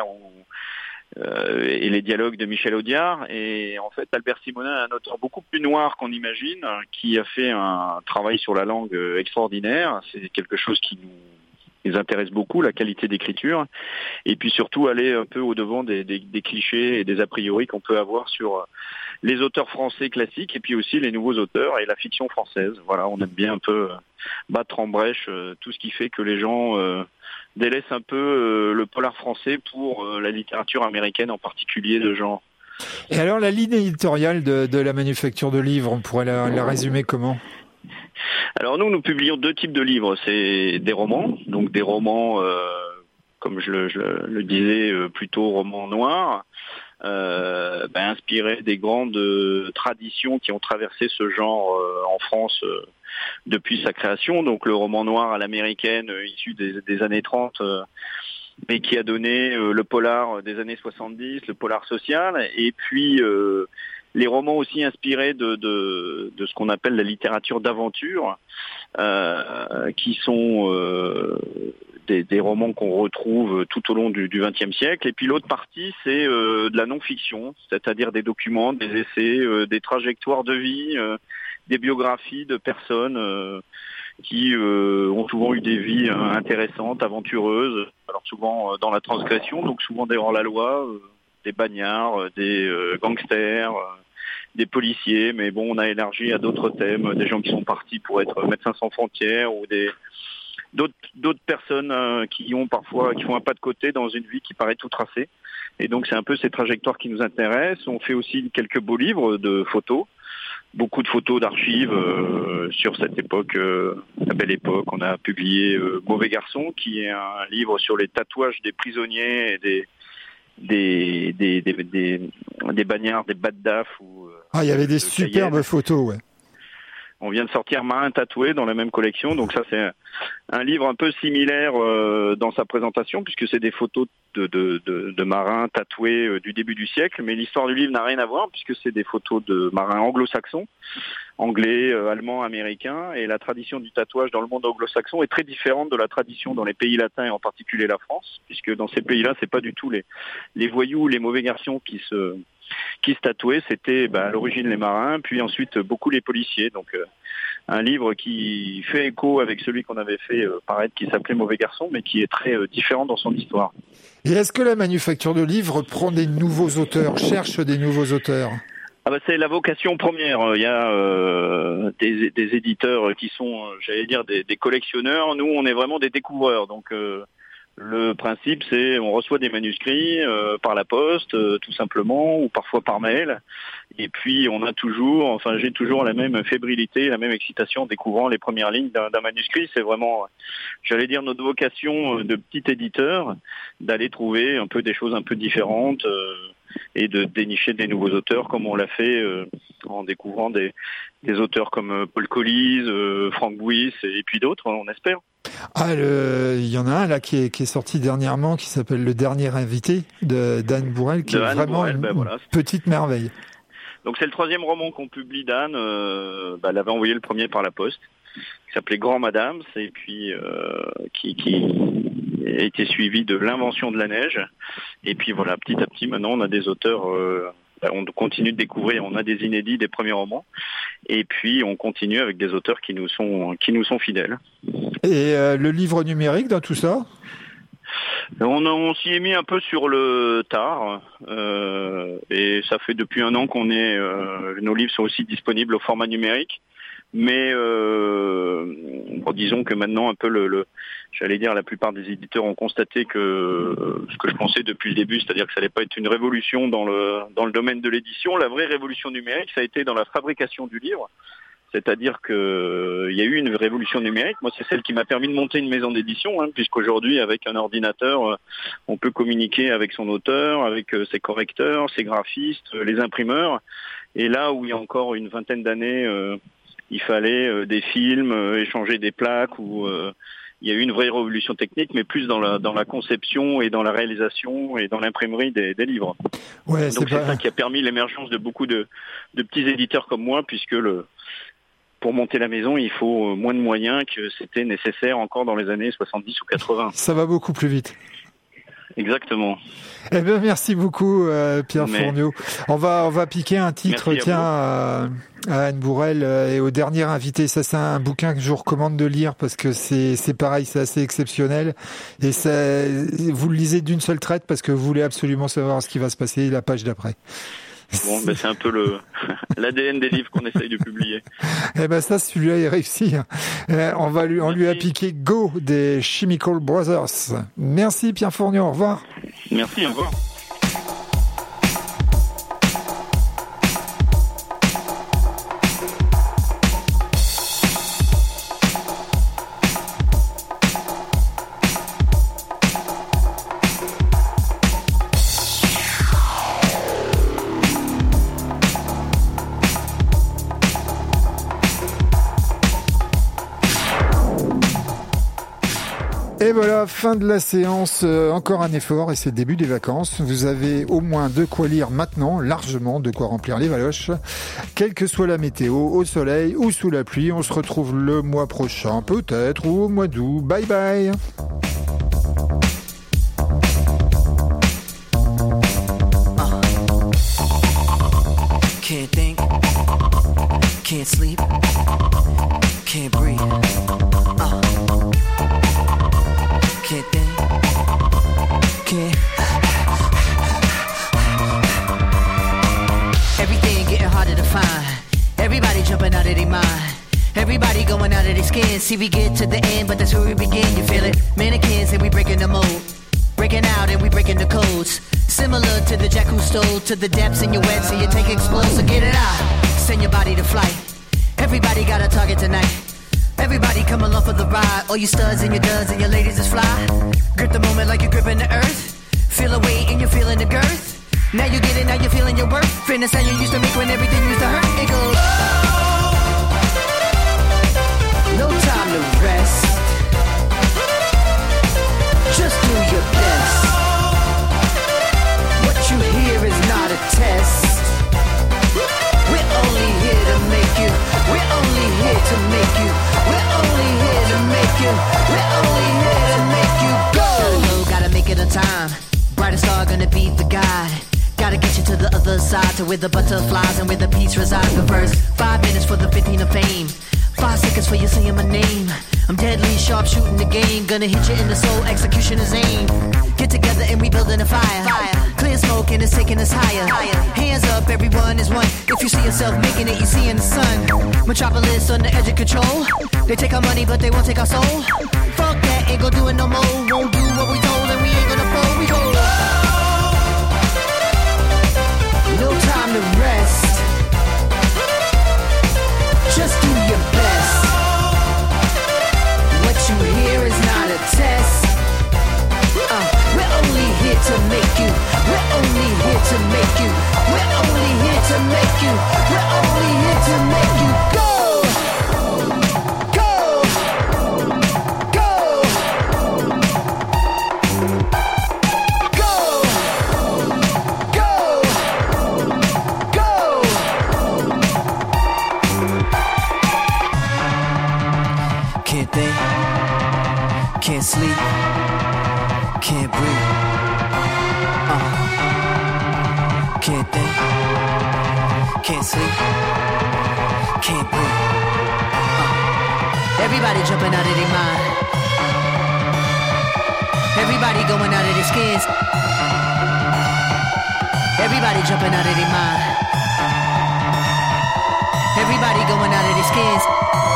et les dialogues de Michel Audiard. Et en fait, Albert Simonin est un auteur beaucoup plus noir qu'on imagine, qui a fait un travail sur la langue extraordinaire. C'est quelque chose qui nous intéresse beaucoup, la qualité d'écriture, et puis surtout aller un peu au-devant des clichés et des a priori qu'on peut avoir sur les auteurs français classiques et puis aussi les nouveaux auteurs et la fiction française. Voilà, on aime bien un peu battre en brèche tout ce qui fait que les gens délaissent un peu le polar français pour la littérature américaine, en particulier de genre. Et alors la ligne éditoriale de la Manufacture de livres, on pourrait la résumer comment ? Alors nous publions 2 types de livres. C'est des romans, donc des romans, comme je le disais, plutôt romans noirs, inspirés des grandes traditions qui ont traversé ce genre en France depuis sa création. Donc le roman noir à l'américaine, issu des années 30, mais qui a donné le polar des années 70, le polar social, et puis les romans aussi inspirés de ce qu'on appelle la littérature d'aventure, qui sont des romans qu'on retrouve tout au long du XXe siècle. Et puis l'autre partie, c'est de la non-fiction, c'est-à-dire des documents, des essais, des trajectoires de vie, des biographies de personnes qui ont souvent eu des vies intéressantes, aventureuses, alors souvent dans la transgression, donc souvent des hors-la-loi, des bagnards, des gangsters, des policiers, mais bon, on a élargi à d'autres thèmes, des gens qui sont partis pour être Médecins sans frontières ou d'autres personnes qui font un pas de côté dans une vie qui paraît tout tracée. Et donc c'est un peu ces trajectoires qui nous intéressent. On fait aussi quelques beaux livres de photos, beaucoup de photos d'archives sur cette époque, la belle époque. On a publié Mauvais garçon, qui est un livre sur les tatouages des prisonniers et des bagnards, des baddaf. Il y avait des superbes photos, ouais. On vient de sortir Marin tatoué dans la même collection, donc ça c'est un livre un peu similaire dans sa présentation, puisque c'est des photos de marins tatoués du début du siècle, mais l'histoire du livre n'a rien à voir, puisque c'est des photos de marins anglo-saxons, anglais, allemands, américains, et la tradition du tatouage dans le monde anglo-saxon est très différente de la tradition dans les pays latins, et en particulier la France, puisque dans ces pays-là, c'est pas du tout les voyous, les mauvais garçons qui se tatouaient, c'était à l'origine les marins, puis ensuite beaucoup les policiers. Donc un livre qui fait écho avec celui qu'on avait fait paraître, qui s'appelait Mauvais garçon, mais qui est très différent dans son histoire. Et est-ce que la manufacture de livres prend des nouveaux auteurs, cherche des nouveaux auteurs ? C'est la vocation première. Il y a des éditeurs qui sont, j'allais dire, des collectionneurs. Nous, on est vraiment des découvreurs. Donc le principe, c'est on reçoit des manuscrits par la poste, tout simplement, ou parfois par mail. Et puis j'ai toujours la même fébrilité, la même excitation en découvrant les premières lignes d'un manuscrit. C'est vraiment, j'allais dire, notre vocation de petit éditeur, d'aller trouver un peu des choses un peu différentes et de dénicher des nouveaux auteurs, comme on l'a fait en découvrant des auteurs comme Paul Colise, Franck Bouys et puis d'autres, on espère. Il y en a un là qui est sorti dernièrement, qui s'appelle Le Dernier Invité d'Anne Bourelle, qui est vraiment une petite merveille. Donc c'est le 3e roman qu'on publie d'Anne. Elle avait envoyé le premier par la poste, qui s'appelait Grand Madame, et puis qui a été suivi de L'Invention de la neige. Et puis voilà, petit à petit, maintenant on a des auteurs. On continue de découvrir, on a des inédits, des premiers romans, et puis on continue avec des auteurs qui nous sont fidèles. Et le livre numérique dans tout ça ? On s'y est mis un peu sur le tard, et ça fait depuis 1 an qu'on nos livres sont aussi disponibles au format numérique. Mais disons que maintenant un peu j'allais dire, la plupart des éditeurs ont constaté que ce que je pensais depuis le début, c'est-à-dire que ça n'allait pas être une révolution dans le domaine de l'édition. La vraie révolution numérique, ça a été dans la fabrication du livre. C'est-à-dire que il y a eu une révolution numérique. Moi, c'est celle qui m'a permis de monter une maison d'édition, puisqu'aujourd'hui, avec un ordinateur, on peut communiquer avec son auteur, avec ses correcteurs, ses graphistes, les imprimeurs. Et là où il y a encore une vingtaine d'années, il fallait des films, échanger des plaques, où il y a eu une vraie révolution technique, mais plus dans la conception et dans la réalisation et dans l'imprimerie des livres. Ouais, donc c'est ça qui a permis l'émergence de beaucoup de petits éditeurs comme moi, puisque pour monter la maison, il faut moins de moyens que c'était nécessaire encore dans les années 70 ou 80. Ça va beaucoup plus vite. Exactement. Eh bien, merci beaucoup, Pierre Fourniot. On va piquer un titre, à Anne Bourelle et au dernier invité. Ça, c'est un bouquin que je vous recommande de lire parce que c'est pareil, c'est assez exceptionnel. Et vous le lisez d'une seule traite parce que vous voulez absolument savoir ce qui va se passer la page d'après. Bon, c'est un peu l'ADN des livres qu'on essaye de publier. Eh ben ça, celui-là est réussi. On lui a piqué Go des Chemical Brothers. Merci Pierre Fourniot, au revoir. Merci, au revoir. Et voilà, fin de la séance, encore un effort et c'est le début des vacances. Vous avez au moins de quoi lire maintenant, largement de quoi remplir les valoches. Quelle que soit la météo, au soleil ou sous la pluie, on se retrouve le mois prochain peut-être ou au mois d'août. Bye bye. Can't think, can't sleep, can't breathe. Can't think, can't. Everything getting harder to Everybody jumping out of their mind. Everybody going out of their skin. See, we get to the end, but that's where we begin. You feel it? Mannequins and we breaking the mold. Breaking out and we breaking the codes. Similar to the jack who stole to the depths in your wet, so you take explode. So get it out. Send your body to flight. Everybody got a target tonight. Everybody come along for the ride. All you studs and your duds and your ladies is fly. Grip the moment like you're gripping the earth. Feel the weight and you're feeling the girth. Now you get it, now you're feeling your worth. Fitness that you used to make when everything used to hurt. It goes. No time to rest. Just do your best. What you hear is not a test. We're only here to make you. We're only here to make you. We're only here to make you. We're only here to make you go. Gotta make it on time. Brightest star gonna be the guide. Gotta get you to the other side, to where the butterflies and where the peace resides. But first, 5 minutes for the 15 of fame. 5 seconds for you saying my name. I'm deadly sharp shooting the game. Gonna hit you in the soul, execution is aim. Get together and we building a fire. Clear smoke and it's taking us higher. Hands up, everyone is one. If you see yourself making it, you see in the sun. Metropolis on the edge of control. They take our money, but they won't take our soul. Fuck that, ain't gonna do it no more. Won't do what we told and we ain't gonna fold. We go. No time to rest. Just do your best. What you hear is not a test. We're only here to make you. We're only here to make you. We're only here to make you. We're only here to make you go. Go. Go. Go. Go. Go. Can't think, can't sleep, can't breathe. Can't think, can't sleep, can't breathe. Everybody jumping out of their mind. Everybody going out of their skins. Everybody jumping out of their mind. Everybody going out of their skins.